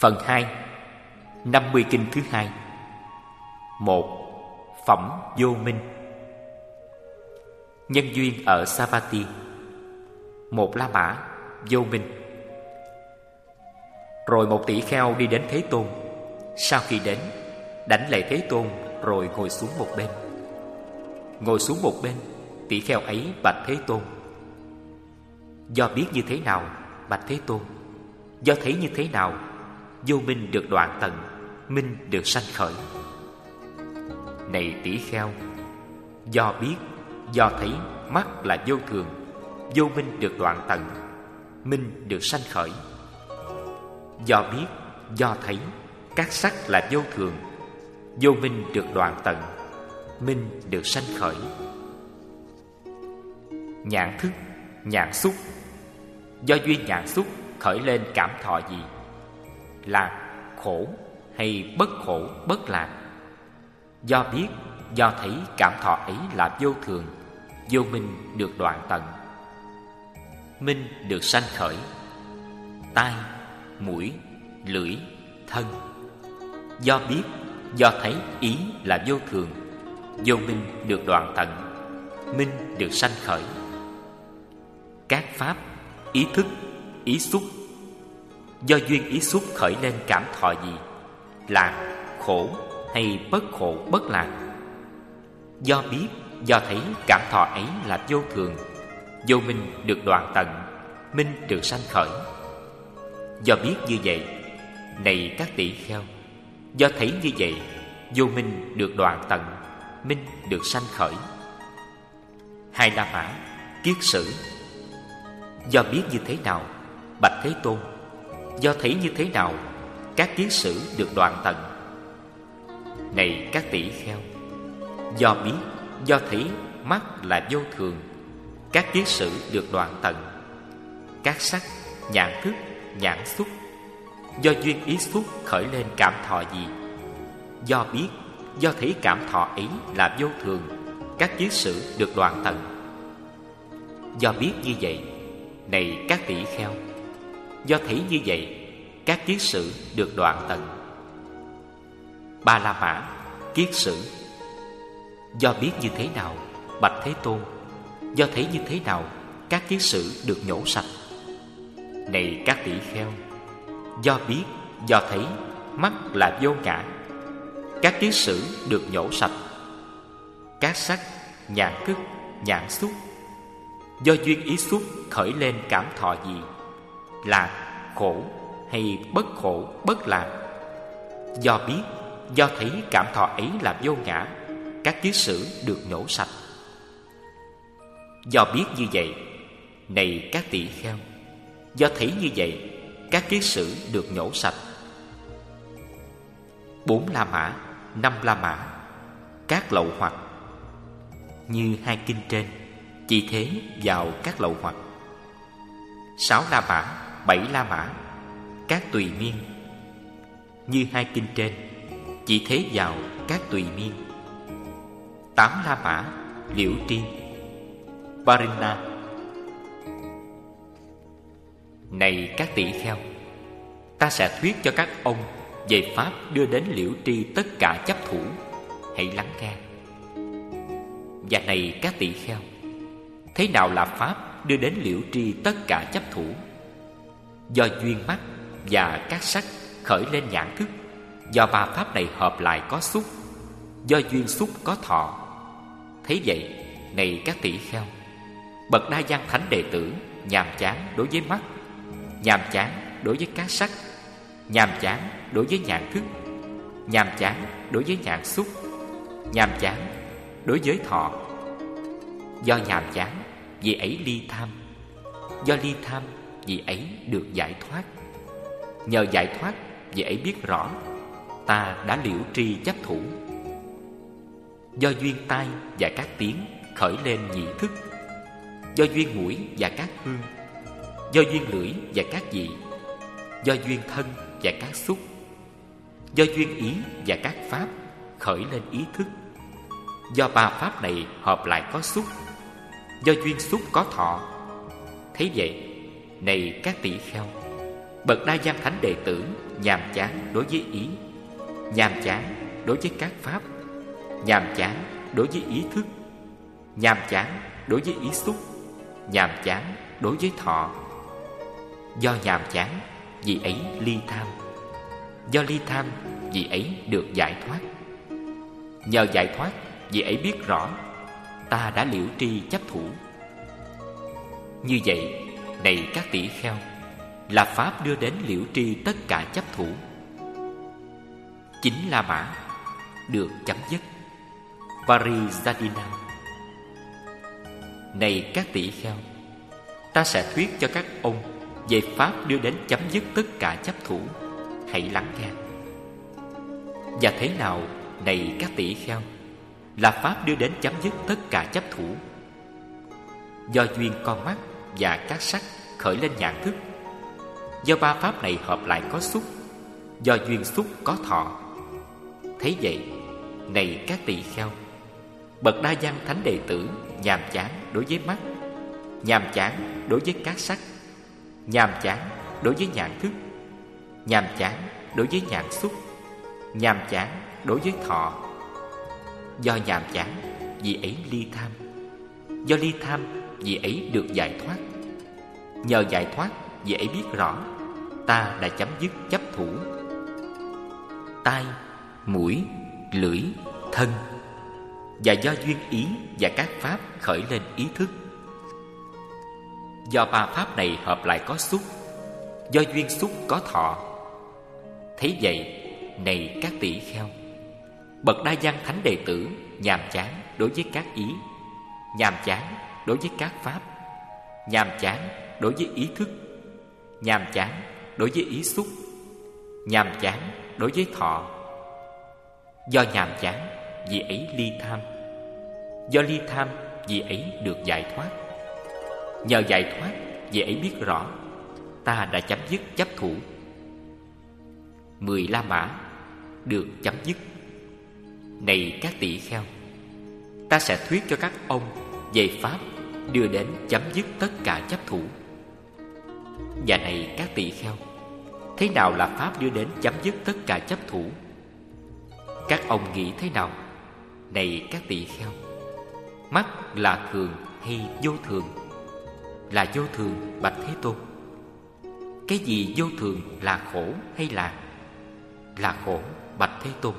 Phần 2. 50 kinh thứ hai. 1. Phẩm vô minh. Nhân duyên ở Savatthi. Một La Mã vô minh. Rồi một tỷ kheo đi đến Thế Tôn. Sau khi đến, đảnh lễ Thế Tôn rồi ngồi xuống một bên. Ngồi xuống một bên, tỷ kheo ấy bạch Thế Tôn: do biết như thế nào, bạch Thế Tôn? Do thấy như thế nào, vô minh được đoạn tận, minh được sanh khởi? Này tỷ kheo, do biết, do thấy mắt là vô thường, vô minh được đoạn tận, minh được sanh khởi. Do biết, do thấy các sắc là vô thường, vô minh được đoạn tận, minh được sanh khởi. Nhãn thức, nhãn xúc. Do duyên nhãn xúc khởi lên cảm thọ gì? Lạc, khổ hay bất khổ, bất lạc? Do biết, do thấy cảm thọ ấy là vô thường, vô minh được đoạn tận, minh được sanh khởi. Tai, mũi, lưỡi, thân. Do biết, do thấy ý là vô thường, vô minh được đoạn tận, minh được sanh khởi. Các pháp, ý thức, ý xúc. Do duyên ý xúc khởi lên cảm thọ gì? Lạc, khổ hay bất khổ, bất lạc? Do biết, do thấy cảm thọ ấy là vô thường, vô minh được đoạn tận, minh được sanh khởi. Do biết như vậy, này các tỷ kheo, do thấy như vậy, vô minh được đoạn tận, minh được sanh khởi. Hai La Mã, kiết sử. Do biết như thế nào, bạch Thế Tôn? Do thấy như thế nào, các kiết sử được đoạn tận? Này các tỷ kheo, do biết, do thấy mắt là vô thường, các kiết sử được đoạn tận. Các sắc, nhãn thức, nhãn xúc. Do duyên ý xúc khởi lên cảm thọ gì? Do biết, do thấy cảm thọ ấy là vô thường, các kiết sử được đoạn tận. Do biết như vậy, này các tỷ kheo, do thấy như vậy, các kiết sử được đoạn tận. Ba La Mã, kiết sử. Do biết như thế nào, bạch Thế Tôn? Do thấy như thế nào, các kiết sử được nhổ sạch? Này các tỷ kheo, do biết, do thấy mắt là vô ngã, các kiết sử được nhổ sạch. Các sắc, nhãn thức, nhãn xúc. Do duyên ý xúc khởi lên cảm thọ gì? Lạc, khổ hay bất khổ, bất lạc? Do biết, do thấy cảm thọ ấy là vô ngã, các kiết sử được nhổ sạch. Do biết như vậy, này các tỷ kheo, do thấy như vậy, các kiết sử được nhổ sạch. Bốn La Mã, năm La Mã, các lậu hoặc. Như hai kinh trên, chỉ thế vào các lậu hoặc. Sáu La Mã, bảy La Mã, các tùy miên. Như hai kinh trên, chỉ thế vào các tùy miên. Tám La Mã, liễu tri, Parina. Này các tỷ kheo, ta sẽ thuyết cho các ông về pháp đưa đến liễu tri tất cả chấp thủ. Hãy lắng nghe. Và này các tỷ kheo, thế nào là pháp đưa đến liễu tri tất cả chấp thủ? Do duyên mắt và các sắc khởi lên nhãn thức, do ba pháp này hợp lại có xúc, do duyên xúc có thọ. Thế vậy, này các tỷ kheo, bậc Đa Văn Thánh đệ tử nhàm chán đối với mắt, nhàm chán đối với các sắc, nhàm chán đối với nhãn thức, nhàm chán đối với nhãn xúc, nhàm chán đối với thọ. Do nhàm chán, vì ấy ly tham. Do ly tham, vì ấy được giải thoát. Nhờ giải thoát, vì ấy biết rõ ta đã liễu tri chấp thủ. Do duyên tai và các tiếng khởi lên nhị thức. Do duyên mũi và các hương. Do duyên lưỡi và các vị. Do duyên thân và các xúc. Do duyên ý và các pháp khởi lên ý thức. Do ba pháp này hợp lại có xúc. Do duyên xúc có thọ. Thế vậy, này các tỷ kheo, Bậc Đa Văn Thánh đệ tử nhàm chán đối với ý, nhàm chán đối với các pháp, nhàm chán đối với ý thức, nhàm chán đối với ý xúc, nhàm chán đối với thọ. Do nhàm chán, vì ấy ly tham. Do ly tham, vì ấy được giải thoát. Nhờ giải thoát, vì ấy biết rõ ta đã liễu tri chấp thủ. Như vậy, này các tỷ kheo, là pháp đưa đến liễu tri tất cả chấp thủ. Chính La Mã được chấm dứt. Varijadinam. Này các tỷ kheo, ta sẽ thuyết cho các ông về pháp đưa đến chấm dứt tất cả chấp thủ. Hãy lắng nghe. Và thế nào, này các tỷ kheo, là pháp đưa đến chấm dứt tất cả chấp thủ? Do duyên con mắt và các sắc khởi lên nhãn thức. Do ba pháp này hợp lại có xúc. Do duyên xúc có thọ. Thế vậy, này các tỳ kheo, bậc Đa Văn Thánh đệ tử nhàm chán đối với mắt, nhàm chán đối với các sắc, nhàm chán đối với nhãn thức, nhàm chán đối với nhãn xúc, nhàm chán đối với thọ. Do nhàm chán, vì ấy ly tham. Do ly tham, vì ấy được giải thoát. Nhờ giải thoát, vì ấy biết rõ ta đã chấm dứt chấp thủ. Tai, mũi, lưỡi, thân. Và do duyên ý và các pháp khởi lên ý thức. Do ba pháp này hợp lại có xúc. Do duyên xúc có thọ. Thế vậy, này các tỷ kheo, bậc Đa Văn Thánh đệ tử nhàm chán đối với các ý, nhàm chán đối với các pháp, nhàm chán đối với ý thức, nhàm chán đối với ý xúc, nhàm chán đối với thọ. Do nhàm chán, vì ấy ly tham. Do ly tham, vì ấy được giải thoát. Nhờ giải thoát, vì ấy biết rõ ta đã chấm dứt chấp thủ. 10 La Mã được chấm dứt. Này các tỷ kheo, ta sẽ thuyết cho các ông về pháp đưa đến chấm dứt tất cả chấp thủ. Và này các tỷ kheo, thế nào là pháp đưa đến chấm dứt tất cả chấp thủ? Các ông nghĩ thế nào? Này các tỷ kheo, mắt là thường hay vô thường? Là vô thường, bạch Thế Tôn. Cái gì vô thường, là khổ hay là? Là khổ, bạch Thế Tôn.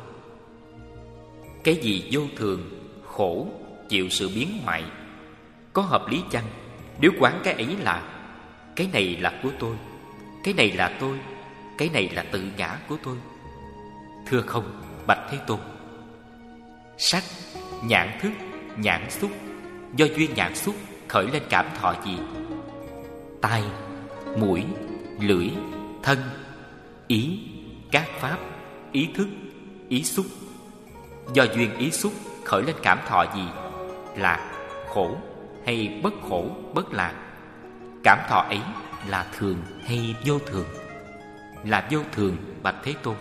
Cái gì vô thường, khổ, chịu sự biến hoại, có hợp lý chăng nếu quán cái ấy là cái này là của tôi, cái này là tôi, cái này là tự ngã của tôi? Thưa không, bạch Thế Tôn. Sắc, nhãn thức, nhãn xúc. Do duyên nhãn xúc khởi lên cảm thọ gì? Tai, mũi, lưỡi, thân, ý, các pháp, ý thức, ý xúc. Do duyên ý xúc khởi lên cảm thọ gì? Lạc, khổ hay bất khổ, bất lạc? Cảm thọ ấy là thường hay vô thường? Là vô thường, bạch Thế Tôn.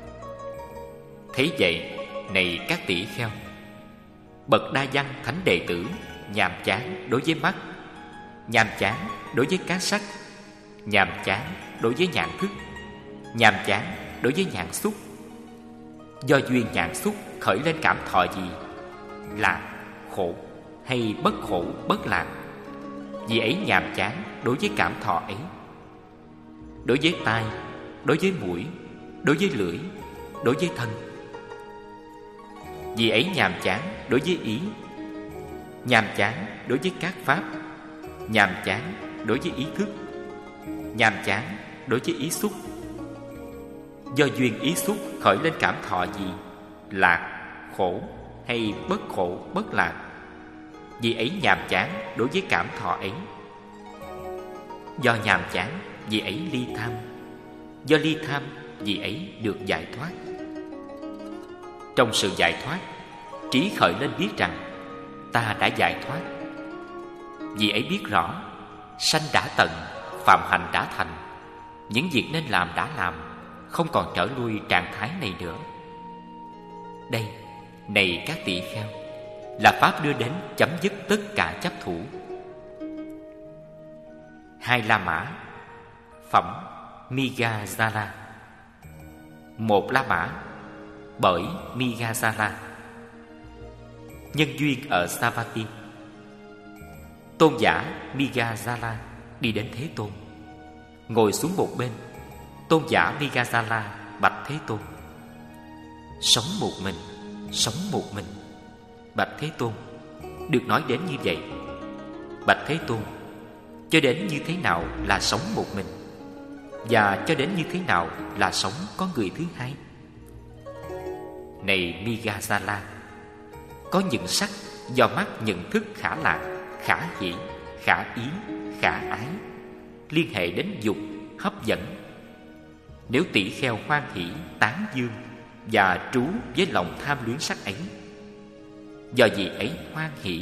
Thế vậy, này các tỷ kheo, bậc Đa Văn Thánh đệ tử nhàm chán đối với mắt, nhàm chán đối với các sắc, nhàm chán đối với nhãn thức, nhàm chán đối với nhãn xúc. Do duyên nhãn xúc khởi lên cảm thọ gì? Lạc, khổ hay bất khổ, bất lạc? Vì ấy nhàm chán đối với cảm thọ ấy. Đối với tai, đối với mũi, đối với lưỡi, đối với thân. Vì ấy nhàm chán đối với ý, nhàm chán đối với các pháp, nhàm chán đối với ý thức, nhàm chán đối với ý xúc. Do duyên ý xúc khởi lên cảm thọ gì? Lạc, khổ hay bất khổ, bất lạc? Vì ấy nhàm chán đối với cảm thọ ấy. Do nhàm chán, vì ấy ly tham. Do ly tham, vì ấy được giải thoát. Trong sự giải thoát, trí khởi lên biết rằng ta đã giải thoát. Vì ấy biết rõ sanh đã tận, phạm hành đã thành. Những việc nên làm đã làm, không còn trở lui trạng thái này nữa. Đây, này các tỷ kheo, là pháp đưa đến chấm dứt tất cả chấp thủ. 2 La Mã. Phẩm Migazala. Một La Mã bởi Migazala. Nhân duyên ở Savatthi. Tôn giả Migazala đi đến Thế Tôn, ngồi xuống một bên. Tôn giả Migazala bạch Thế Tôn: sống một mình, sống một mình. Bạch Thế Tôn: được nói đến như vậy. Bạch Thế Tôn: cho đến như thế nào là sống một mình? Và cho đến như thế nào là sống có người thứ hai? Này Migazala, có những sắc do mắt nhận thức khả lạc, khả hỷ, khả ý, khả ái, liên hệ đến dục, hấp dẫn. Nếu tỷ kheo hoan hỷ, tán dương và trú với lòng tham luyến sắc ấy, do gì ấy hoan hỷ,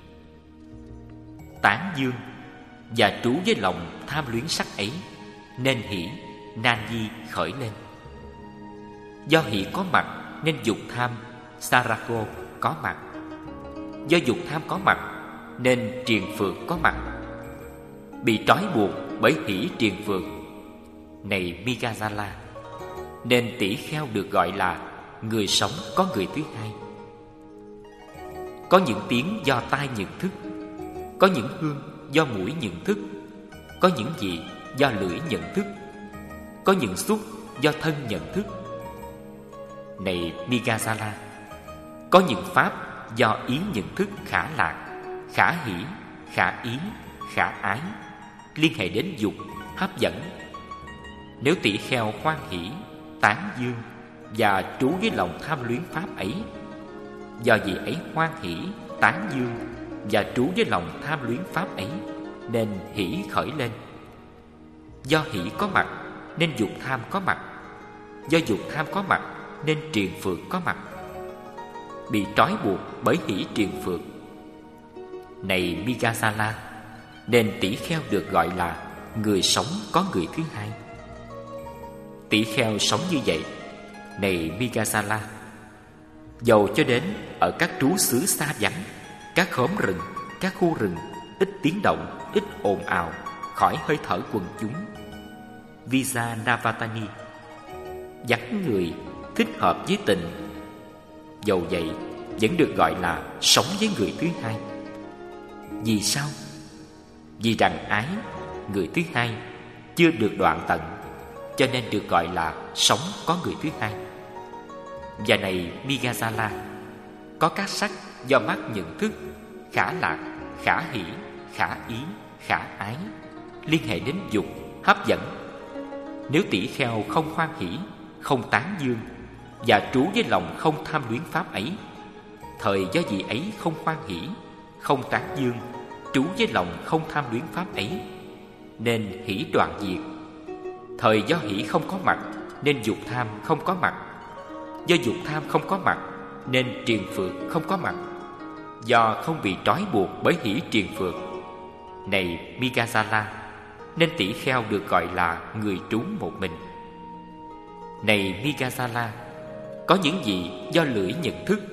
tán dương và trú với lòng tham luyến sắc ấy, nên hỷ, nan di khởi lên. Do hỷ có mặt nên dục tham, sarako có mặt. Do dục tham có mặt nên triền phược có mặt. Bị trói buộc bởi hỷ triền phược, này Migazala, nên tỷ kheo được gọi là người sống có người thứ hai. Có những tiếng do tai nhận thức, có những hương do mũi nhận thức, có những vị do lưỡi nhận thức, có những xúc do thân nhận thức. Này Migazala, có những pháp do ý nhận thức khả lạc, khả hỷ, khả ý, khả ái, liên hệ đến dục, hấp dẫn. Nếu tỷ kheo hoan hỷ, tán dương và trú với lòng tham luyến pháp ấy, do gì ấy hoan hỷ, tán dương và trú với lòng tham luyến pháp ấy, nên hỷ khởi lên. Do hỷ có mặt nên dục tham có mặt. Do dục tham có mặt nên triền phược có mặt. Bị trói buộc bởi hỷ triền phược, này Migazala, nên tỷ kheo được gọi là người sống có người thứ hai. Tỷ kheo sống như vậy, này Migazala, dầu cho đến ở các trú xứ xa vắng, các khóm rừng, các khu rừng, ít tiếng động, ít ồn ào, khỏi hơi thở quần chúng, Vijanavatani, vắng người, thích hợp với tình, dầu vậy vẫn được gọi là sống với người thứ hai. Vì sao? Vì rằng ái, người thứ hai, chưa được đoạn tận, cho nên được gọi là sống có người thứ hai. Và này Migazala, có các sắc do mắt nhận thức, khả lạc, khả hỷ, khả ý, khả ái, liên hệ đến dục, hấp dẫn. Nếu tỷ kheo không hoan hỷ, không tán dương và trú với lòng không tham luyến pháp ấy, thời do gì ấy không hoan hỷ, không tán dương, trú với lòng không tham luyến pháp ấy, nên hỷ đoạn diệt. Thời do hỷ không có mặt nên dục tham không có mặt. Do dục tham không có mặt nên triền phược không có mặt. Do không bị trói buộc bởi hỷ triền phược, này Migazala, nên tỷ kheo được gọi là người trú một mình. Này Migazala, có những gì do lưỡi nhận thức.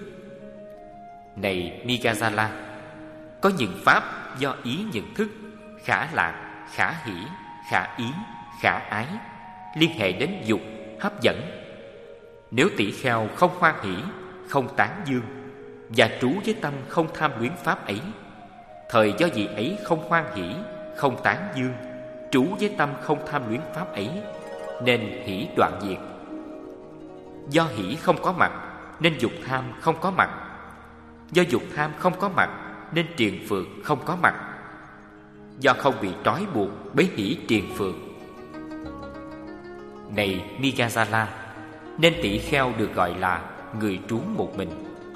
Này Migazala, có những pháp do ý nhận thức, khả lạc, khả hỷ, khả ý, khả ái, liên hệ đến dục, hấp dẫn. Nếu tỷ kheo không hoan hỷ, không tán dương và trú với tâm không tham luyến pháp ấy, thời do gì ấy không hoan hỷ, không tán dương, trú với tâm không tham luyến pháp ấy, nên hỷ đoạn diệt. Do hỷ không có mặt nên dục tham không có mặt. Do dục tham không có mặt nên triền phược không có mặt. Do không bị trói buộc bởi hỷ triền phược, này Migazala, nên tỷ kheo được gọi là người trú một mình.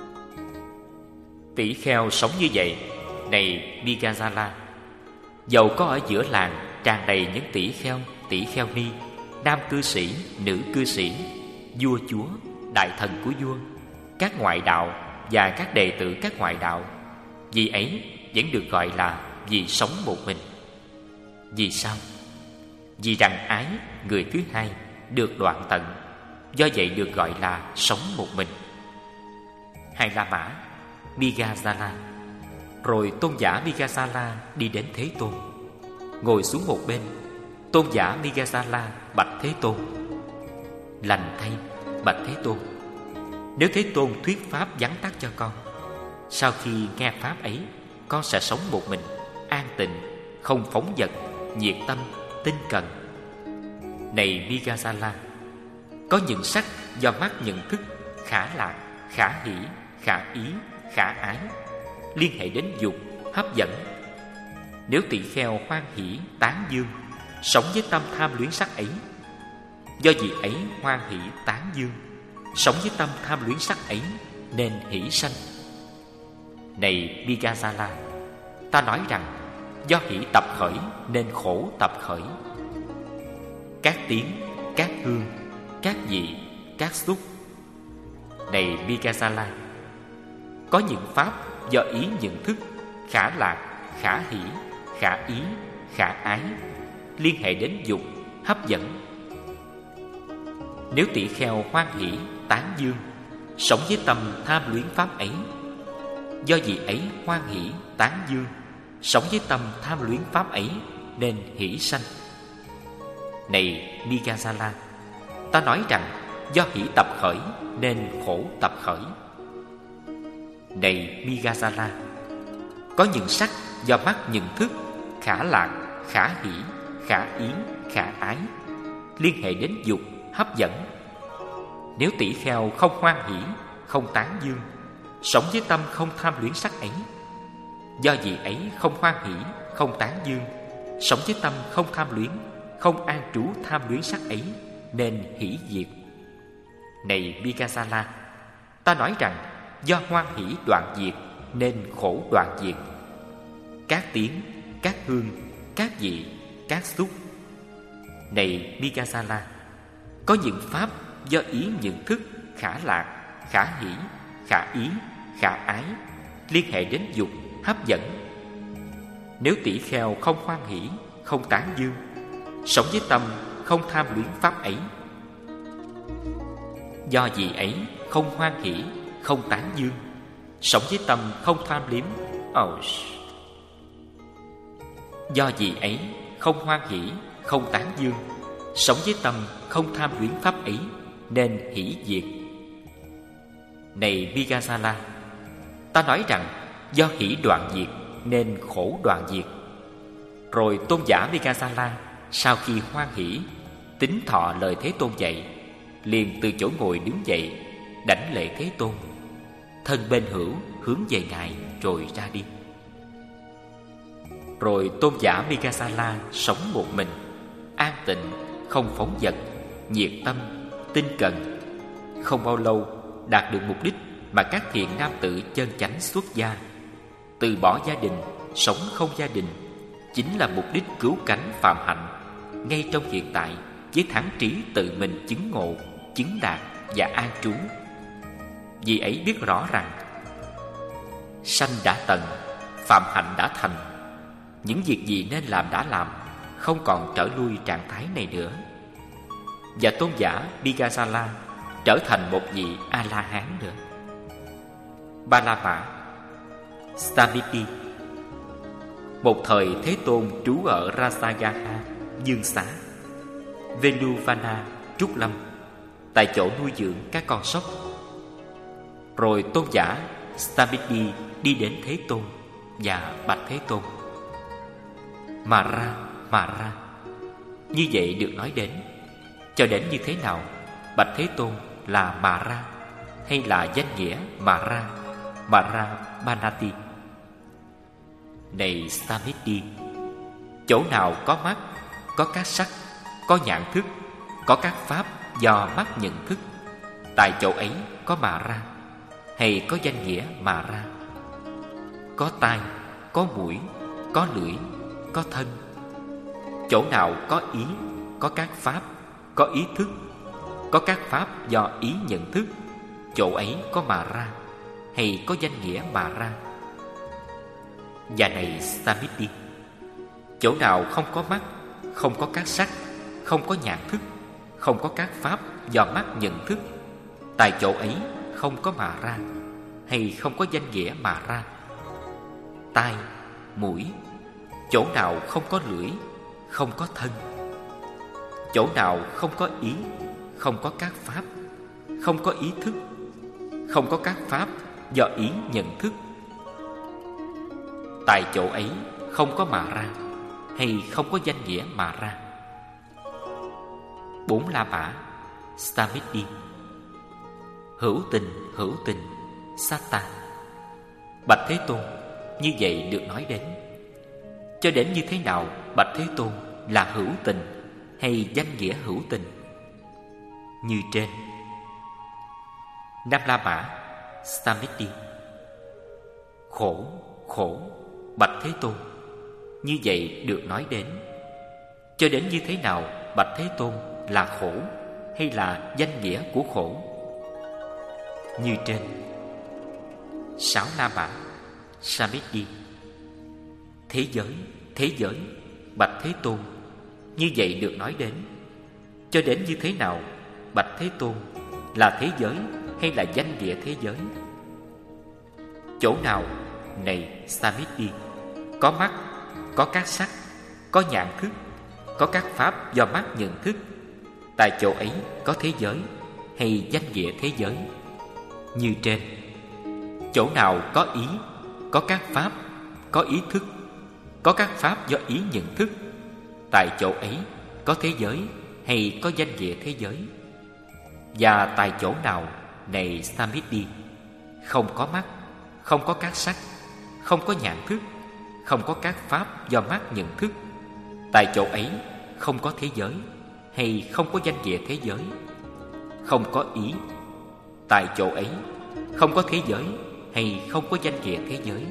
Tỷ kheo sống như vậy, này Migazala, dầu có ở giữa làng tràn đầy những tỷ kheo ni, nam cư sĩ, nữ cư sĩ, vua chúa, đại thần của vua, các ngoại đạo và các đệ tử các ngoại đạo, vì ấy vẫn được gọi là vì sống một mình. Vì sao? Vì rằng ái, người thứ hai, được đoạn tận, do vậy được gọi là sống một mình. Hai La Mã, Migazala. Rồi tôn giả Migazala đi đến Thế Tôn, ngồi xuống một bên. tôn giả Migasala bạch Thế Tôn: Lành thay, bạch Thế Tôn, nếu Thế Tôn thuyết pháp vắn tắt cho con, sau khi nghe pháp ấy, con sẽ sống một mình, an tịnh, không phóng dật, nhiệt tâm, tinh cần. Này Migasala, có những sắc do mắt nhận thức khả lạc, khả hỷ, khả ý, khả ái, liên hệ đến dục, hấp dẫn. Nếu tỳ kheo hoan hỷ, tán dương, sống với tâm tham luyến sắc ấy, do vì ấy hoan hỷ, tán dương, sống với tâm tham luyến sắc ấy, nên hỷ sanh. Này Migasala, ta nói rằng do hỷ tập khởi nên khổ tập khởi. Các tiếng, các hương, các vị, các xúc. Này Migasala, có những pháp do ý nhận thức khả lạc, khả hỷ, khả ý, khả ái, liên hệ đến dục, hấp dẫn. Nếu tỳ kheo hoan hỷ, tán dương, sống với tâm tham luyến pháp ấy, do vì ấy hoan hỷ, tán dương, sống với tâm tham luyến pháp ấy, nên hỷ sanh. Này Migasala, ta nói rằng do hỷ tập khởi nên khổ tập khởi. Này Migasala, có những sắc do mắt nhận thức khả lạc, khả hỷ, khả ý, khả ái, liên hệ đến dục, hấp dẫn. Nếu tỷ kheo không hoan hỷ, không tán dương, sống với tâm không tham luyến sắc ấy, do vì ấy không hoan hỷ, không tán dương, sống với tâm không tham luyến, không an trú tham luyến sắc ấy, nên hỷ diệt. Này Migasala, ta nói rằng do hoan hỷ đoạn diệt nên khổ đoạn diệt. Các tiếng, các hương, các vị, các xúc. Này Migasala, có những pháp do ý nhận thức khả lạc, khả hỷ, khả ý, khả ái, liên hệ đến dục, hấp dẫn. Nếu tỷ kheo không hoan hỷ, không tán dương, sống với tâm không tham luyến pháp ấy, do vì ấy không hoan hỷ, không tán dương, sống với tâm không tham liếm. Do vì ấy không hoan hỷ, không tán dương, sống với tâm không tham luyến pháp ấy, nên hỷ diệt. Này Migasala, ta nói rằng do hỷ đoạn diệt nên khổ đoạn diệt. Rồi tôn giả Migasala sau khi hoan hỷ, tín thọ lời Thế Tôn dạy, liền từ chỗ ngồi đứng dậy, đảnh lễ Thế Tôn, thân bên hữu hướng về Ngài rồi ra đi. Rồi tôn giả Migasala sống một mình, an tịnh, không phóng dật, nhiệt tâm, tinh cần. Không bao lâu đạt được mục đích mà các thiện nam tử chân chánh xuất gia, từ bỏ gia đình, sống không gia đình, chính là mục đích cứu cánh phạm hạnh ngay trong hiện tại, với thắng trí tự mình chứng ngộ, chứng đạt và an trú. Vì ấy biết rõ rằng sanh đã tận, phạm hạnh đã thành. Những việc gì nên làm đã làm, không còn trở lui trạng thái này nữa. Và tôn giả Migasala trở thành một vị A-la-hán nữa. Ba La Mã, Samiti. Một thời Thế Tôn trú ở Rasagaha, Dương Xá, Veluvana, Trúc Lâm, tại chỗ nuôi dưỡng các con sóc. Rồi tôn giả Samiti đi đến Thế Tôn và bạch Thế Tôn: Mà ra. Như vậy được nói đến, cho đến như thế nào? Bạch Thế Tôn là Mà Ra, hay là danh nghĩa Mà Ra Banati? Này Samiti, chỗ nào có mắt, có các sắc, có nhãn thức, có các pháp do mắt nhận thức, tại chỗ ấy có Mà Ra, hay có danh nghĩa Mà Ra. Có tai, có mũi, có lưỡi, có thân. Chỗ nào có ý, có các pháp, có ý thức, có các pháp do ý nhận thức, chỗ ấy có Mà Ra, hay có danh nghĩa Mà Ra. Và này Samiti, chỗ nào không có mắt, không có các sắc, không có nhãn thức, không có các pháp do mắt nhận thức, tại chỗ ấy không có Mà Ra, hay không có danh nghĩa Mà Ra. Tai, mũi, chỗ nào không có lưỡi, không có thân, chỗ nào không có ý, không có các pháp, không có ý thức, không có các pháp do ý nhận thức, tại chỗ ấy không có mà ra, hay không có danh nghĩa mà ra. 4 La Mã Samiti. Hữu tình Satta. Bạch Thế Tôn, như vậy được nói đến. Cho đến như thế nào Bạch Thế Tôn là hữu tình hay danh nghĩa hữu tình? Như trên. 5 La Mã Samiti. Khổ Bạch Thế Tôn, như vậy được nói đến. Cho đến như thế nào Bạch Thế Tôn là khổ hay là danh nghĩa của khổ? Như trên. 6 La Mã Samiti. Thế giới Bạch Thế Tôn, như vậy được nói đến. Cho đến như thế nào Bạch Thế Tôn là thế giới hay là danh nghĩa thế giới? Chỗ nào này Samiti có mắt, có các sắc, có nhãn thức, có các pháp do mắt nhận thức, tại chỗ ấy có thế giới hay danh nghĩa thế giới? Như trên. Chỗ nào có ý, có các pháp, có ý thức, có các pháp do ý nhận thức, tại chỗ ấy có thế giới hay có danh nghĩa thế giới? Và tại chỗ nào này Samiti không có mắt, không có các sắc, không có nhãn thức, không có các pháp do mắt nhận thức, tại chỗ ấy không có thế giới hay không có danh nghĩa thế giới? Không có ý, tại chỗ ấy không có thế giới hay không có danh nghĩa thế giới?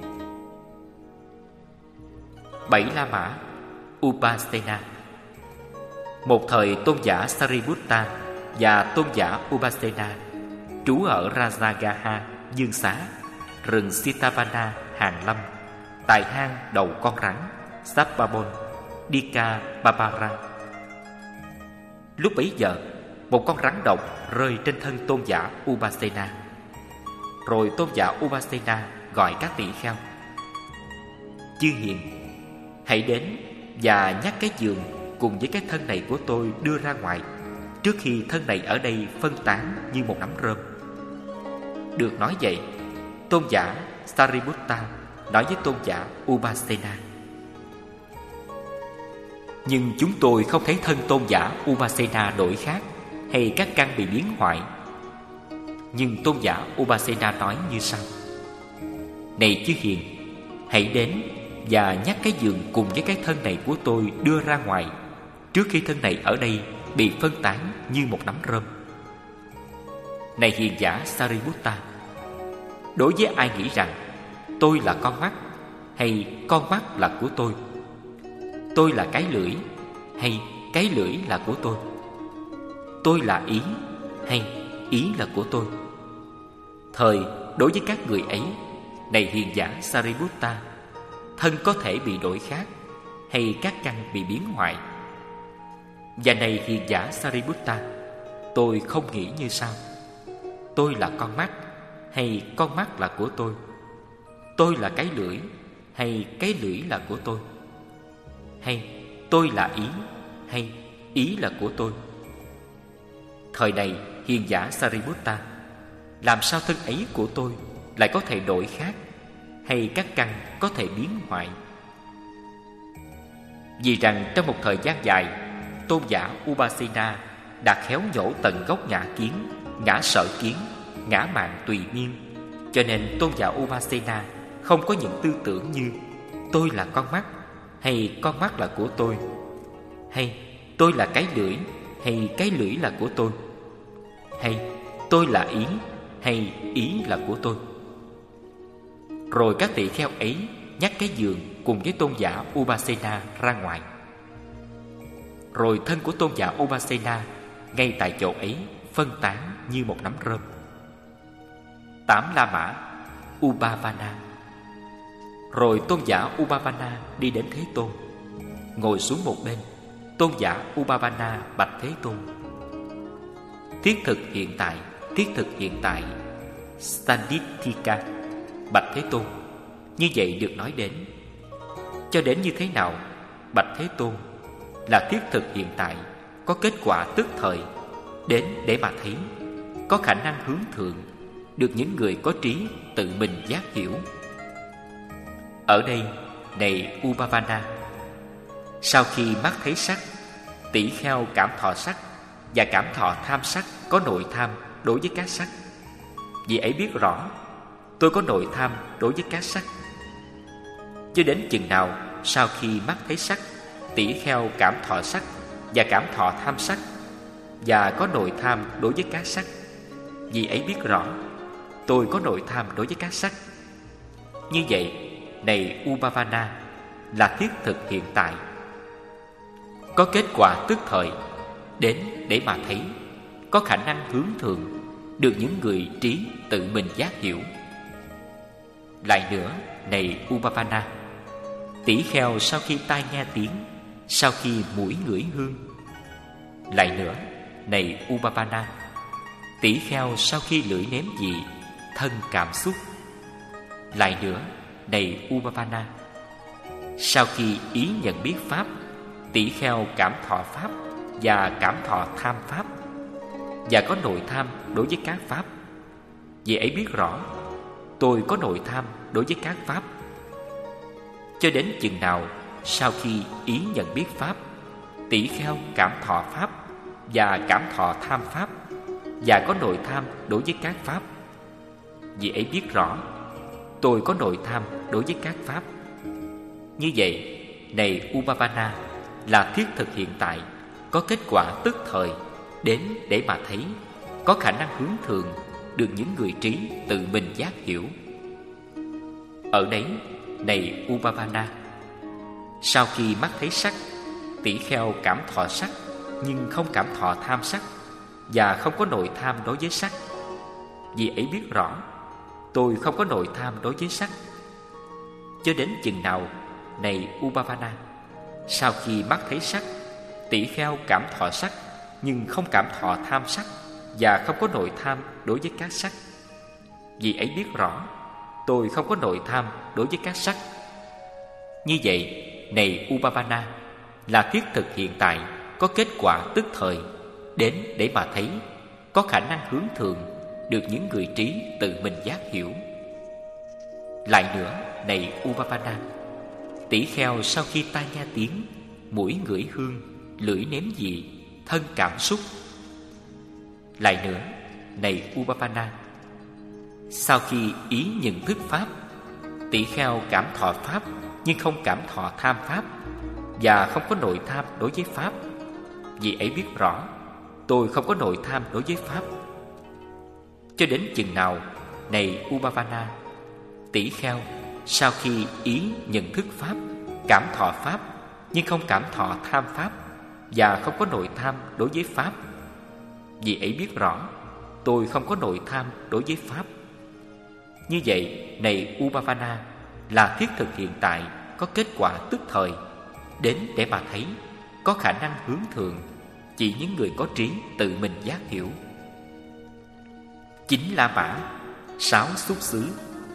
7 La Mã Upasena. Một thời tôn giả Sariputta và tôn giả Upasena trú ở Rajagaha Dương Xá, rừng Sitavana Hàng Lâm, tại hang đầu con rắn Sappabon Dika Babara. Lúc bấy giờ, một con rắn độc rơi trên thân tôn giả Upasena. Rồi tôn giả Upasena gọi các tỷ kheo: Chư hiền, hãy đến và nhắc cái giường cùng với cái thân này của tôi đưa ra ngoài, trước khi thân này ở đây phân tán như một nắm rơm. Được nói vậy, tôn giả Sariputta nói với tôn giả Upasena: Nhưng chúng tôi không thấy thân tôn giả Upasena đổi khác hay các căn bị biến hoại. Nhưng tôn giả Upasena nói như sau: Này chư hiền, hãy đến và nhắc cái giường cùng với cái thân này của tôi đưa ra ngoài, trước khi thân này ở đây bị phân tán như một nắm rơm. Này hiền giả Sariputta, đối với ai nghĩ rằng tôi là con mắt hay con mắt là của tôi là cái lưỡi hay cái lưỡi là của tôi là ý hay ý là của tôi? Thời đối với các người ấy, này hiền giả Sariputta, thân có thể bị đổi khác hay các căn bị biến hoại. Và này hiền giả Sariputta, tôi không nghĩ như sau: tôi là con mắt hay con mắt là của tôi là cái lưỡi hay cái lưỡi là của hay tôi là ý hay ý là của tôi? Thời này hiền giả Sariputta, làm sao thân ấy của tôi lại có thể đổi khác hay các căn có thể biến hoại? Vì rằng trong một thời gian dài, tôn giả Upasena đã khéo nhổ tận gốc ngã kiến, ngã sở kiến, ngã mạn tùy miên, cho nên tôn giả Upasena không có những tư tưởng như tôi là con mắt hay con mắt là của tôi, hay tôi là cái lưỡi hay cái lưỡi là của tôi, hay tôi là ý hay ý là của tôi. Rồi các tỳ kheo ấy nhắc cái giường cùng với tôn giả Upasena ra ngoài. Rồi thân của tôn giả Upasena ngay tại chỗ ấy phân tán như một nắm rơm. 8 La Mã Ubhavana. Rồi tôn giả Ubhavana đi đến Thế Tôn, ngồi xuống một bên. Tôn giả Ubhavana bạch Thế Tôn: Thiết thực hiện tại Sandithika. Bạch Thế Tôn, như vậy được nói đến. Cho đến như thế nào Bạch Thế Tôn là thiết thực hiện tại có kết quả tức thời, đến để mà thấy, có khả năng hướng thượng, được những người có trí tự mình giác hiểu. Ở đây, này Ubavana, sau khi mắt thấy sắc, tỷ kheo cảm thọ sắc và cảm thọ tham sắc có nội tham đối với các sắc. Vì ấy biết rõ, tôi có nội tham đối với các sắc. Cho đến chừng nào sau khi mắt thấy sắc, tỷ kheo cảm thọ sắc và cảm thọ tham sắc và có nội tham đối với các sắc. Vì ấy biết rõ, tôi có nội tham đối với các sắc. Như vậy, này Ubavana, là thiết thực hiện tại, có kết quả tức thời, đến để mà thấy, có khả năng hướng thượng, được những người trí tự mình giác hiểu. Lại nữa, này Ubavana, tỷ kheo sau khi tai nghe tiếng, sau khi mũi ngửi hương. Lại nữa, này Ubavana, tỷ kheo sau khi lưỡi nếm vị, thân cảm xúc. Lại nữa, này Ubavana, sau khi ý nhận biết pháp, tỷ kheo cảm thọ pháp và cảm thọ tham pháp, và có nội tham đối với các pháp. Vì ấy biết rõ, tôi có nội tham đối với các pháp. Cho đến chừng nào sau khi ý nhận biết pháp, tỷ kheo cảm thọ pháp và cảm thọ tham pháp, và có nội tham đối với các pháp. Vì ấy biết rõ, tôi có nội tham đối với các pháp. Như vậy, này Ubavana, là thiết thực hiện tại, có kết quả tức thời, đến để mà thấy, có khả năng hướng thượng, được những người trí tự mình giác hiểu. Ở đấy, này Ubavana, sau khi mắt thấy sắc, tỷ kheo cảm thọ sắc nhưng không cảm thọ tham sắc và không có nội tham đối với sắc. Vì ấy biết rõ, tôi không có nội tham đối với sắc. Cho đến chừng nào, này Ubavana, sau khi mắt thấy sắc, tỷ kheo cảm thọ sắc nhưng không cảm thọ tham sắc và không có nội tham đối với các sắc. Vì ấy biết rõ, tôi không có nội tham đối với các sắc. Như vậy, này Ubavana, là thiết thực hiện tại, có kết quả tức thời, đến để mà thấy, có khả năng hướng thượng, được những người trí tự mình giác hiểu. Lại nữa, này Ubavana, tỷ kheo sau khi tai nghe tiếng, mũi ngửi hương, lưỡi nếm vị, thân cảm xúc. Lại nữa, này Ubavana, sau khi ý nhận thức pháp, tỷ kheo cảm thọ pháp nhưng không cảm thọ tham pháp và không có nội tham đối với pháp. Vì ấy biết rõ, tôi không có nội tham đối với pháp. Cho đến chừng nào, này Ubavana, tỷ kheo sau khi ý nhận thức pháp, cảm thọ pháp nhưng không cảm thọ tham pháp và không có nội tham đối với pháp. Vì ấy biết rõ, tôi không có nội tham đối với pháp. Như vậy, này Ubavana, là thiết thực hiện tại, có kết quả tức thời, đến để mà thấy, có khả năng hướng thượng, chỉ những người có trí tự mình giác hiểu. Chính La Mã, 6 xúc xứ.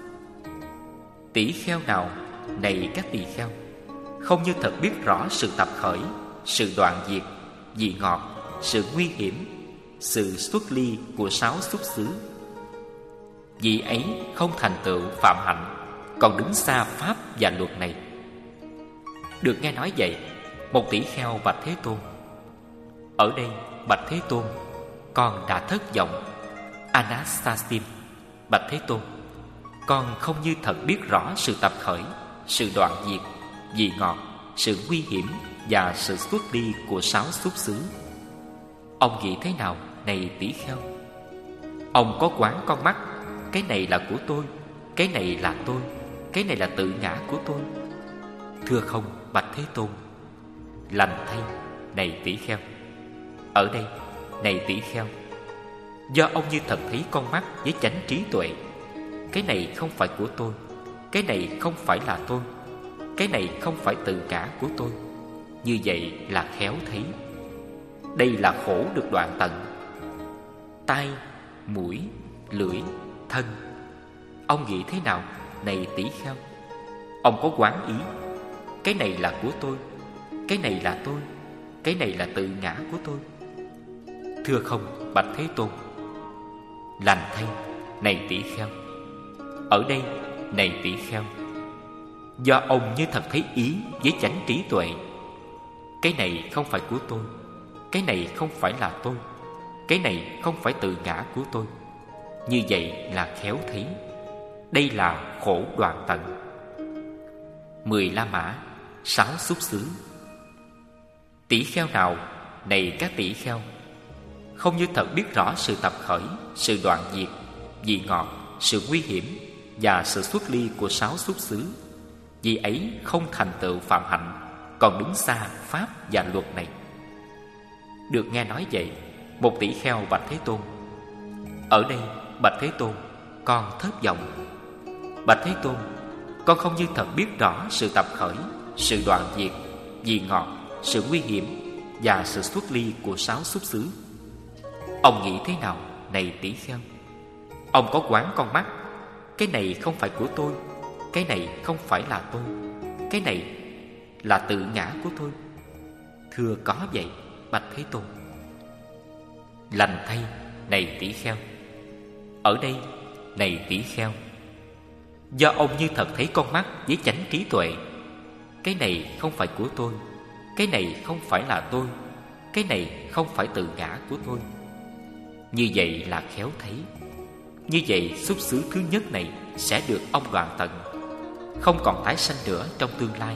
Tỷ kheo nào, này các tỳ kheo, không như thật biết rõ sự tập khởi, sự đoạn diệt, vị ngọt, sự nguy hiểm, sự xuất ly của 6 xúc xứ, vị ấy không thành tựu phạm hạnh, còn đứng xa pháp và luật này. Được nghe nói vậy, một tỷ kheo bạch Thế Tôn: ở đây, bạch Thế Tôn, con đã thất vọng. Anastasim: bạch Thế Tôn, con không như thật biết rõ sự tập khởi, sự đoạn diệt, vị ngọt, sự nguy hiểm và sự xuất ly của 6 xúc xứ. Ông nghĩ thế nào, này tỷ kheo? Ông có quán con mắt, cái này là của tôi, cái này là tôi, cái này là tự ngã của tôi. Thưa không, bạch Thế Tôn. Lành thay, này tỷ kheo. Ở đây, này tỷ kheo, do ông như thật thấy con mắt với chánh trí tuệ, cái này không phải của tôi, cái này không phải là tôi, cái này không phải tự ngã của tôi. Như vậy là khéo thấy. Đây là khổ được đoạn tận. Tai, mũi, lưỡi, thân. Ông nghĩ thế nào, này tỷ kheo? Ông có quán ý, cái này là của tôi, cái này là tôi, cái này là tự ngã của tôi. Thưa không, bạch Thế Tôn. Lành thay, này tỷ kheo. Ở đây, này tỷ kheo, do ông như thật thấy ý với chánh trí tuệ. Cái này không phải của tôi, cái này không phải là tôi, cái này không phải tự ngã của tôi. Như vậy là khéo thấy. Đây là khổ đoạn tận. 10 La Mã, 6 xúc xứ. Tỷ kheo nào, này các tỷ kheo, không như thật biết rõ sự tập khởi, sự đoạn diệt, vị ngọt, sự nguy hiểm và sự xuất ly của 6 xúc xứ, vì ấy không thành tựu phạm hạnh, còn đứng xa pháp và luật này. Được nghe nói vậy, một tỷ kheo bạch Thế Tôn. Ở đây, bạch Thế Tôn, con thất vọng. Bạch Thế Tôn, con không như thật biết rõ sự tập khởi, sự đoạn diệt, vị ngọt, sự nguy hiểm và sự xuất ly của 6 xúc xứ. Ông nghĩ thế nào, này tỷ kheo? Ông có quán con mắt, cái này không phải của tôi, cái này không phải là tôi, cái này là tự ngã của tôi. Thưa có vậy, bạch Thế Tôn. Lành thay, này tỷ kheo. Ở đây, này tỷ kheo, do ông như thật thấy con mắt với chánh trí tuệ. Cái này không phải của tôi, cái này không phải là tôi, cái này không phải tự ngã của tôi. Như vậy là khéo thấy. Như vậy xúc xứ thứ nhất này sẽ được ông đoạn tận, không còn tái sanh nữa trong tương lai.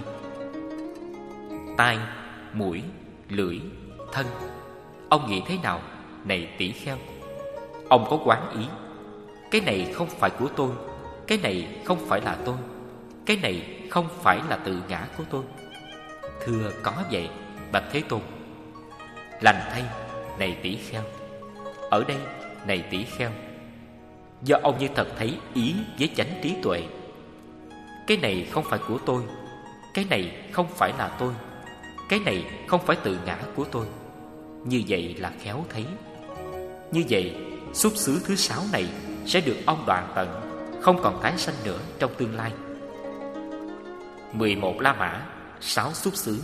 Tai, mũi, lưỡi, thân, ông nghĩ thế nào, này tỷ kheo? Ông có quán ý, cái này không phải của tôi, cái này không phải là tôi, cái này không phải là tự ngã của tôi. Thưa có vậy, bạch Thế Tôn. Lành thay, này tỷ kheo. Ở đây, này tỷ kheo, do ông như thật thấy ý với chánh trí tuệ. Cái này không phải của tôi, cái này không phải là tôi, cái này không phải tự ngã của tôi. Như vậy là khéo thấy. Như vậy xúc xứ thứ 6 này sẽ được ông đoạn tận, không còn tái sanh nữa trong tương lai. 11 La Mã, 6 xúc xứ.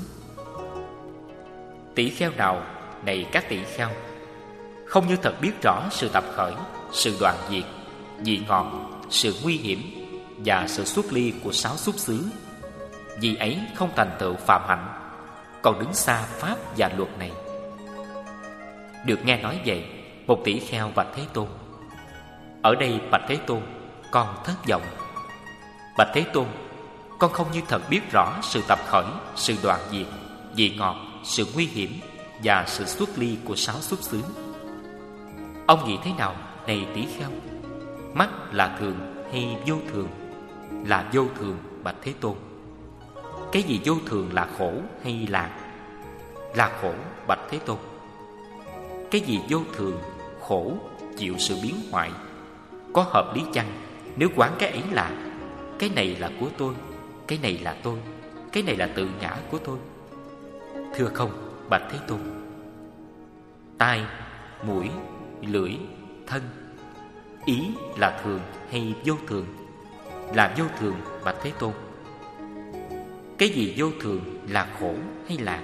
Tỷ kheo nào, này các tỷ kheo, không như thật biết rõ sự tập khởi, sự đoạn diệt, vị ngọt, sự nguy hiểm và sự xuất ly của 6 xúc xứ, vì ấy không thành tựu phạm hạnh, còn đứng xa pháp và luật này. Được nghe nói vậy, một tỷ kheo bạch Thế Tôn. Ở đây, bạch Thế Tôn, con thất vọng. Bạch Thế Tôn, con không như thật biết rõ sự tập khởi, sự đoạn diệt, vị ngọt, sự nguy hiểm và sự xuất ly của 6 xúc xứ. Ông nghĩ thế nào, này tỷ kheo? Mắt là thường hay vô thường? Là vô thường, bạch Thế Tôn. Cái gì vô thường là khổ hay lạc? Là khổ, bạch Thế Tôn. Cái gì vô thường, khổ, chịu sự biến hoại? Có hợp lý chăng nếu quán cái ấy là cái này là của tôi, cái này là tôi, cái này là tự ngã của tôi? Thưa không, bạch Thế Tôn. Tai, mũi, lưỡi, thân, ý là thường hay vô thường? Là vô thường, bạch Thế Tôn. Cái gì vô thường là khổ hay lạc?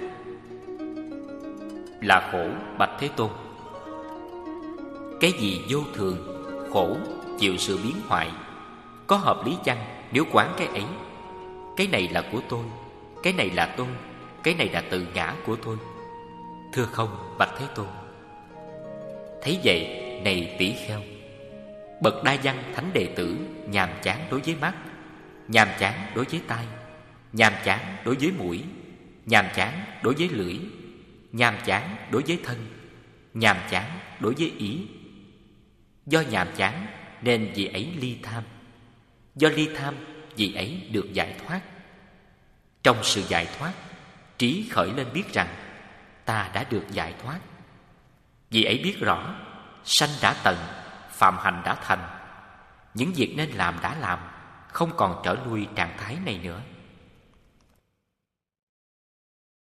Là khổ, bạch Thế Tôn. Cái gì vô thường, khổ, chịu sự biến hoại? Có hợp lý chăng nếu quán cái ấy? Cái này là của tôi, cái này là tôi, cái này là tự ngã của tôi. Thưa không, bạch Thế Tôn. Thấy vậy, này tỷ kheo, bậc đa văn thánh đệ tử nhàm chán đối với mắt, nhàm chán đối với tai, nhàm chán đối với mũi, nhàm chán đối với lưỡi, nhàm chán đối với thân, nhàm chán đối với ý. Do nhàm chán nên vị ấy ly tham, do ly tham vị ấy được giải thoát. Trong sự giải thoát, trí khởi lên biết rằng ta đã được giải thoát. Vị ấy biết rõ sanh đã tận, phạm hành đã thành, những việc nên làm đã làm, không còn trở lui trạng thái này nữa.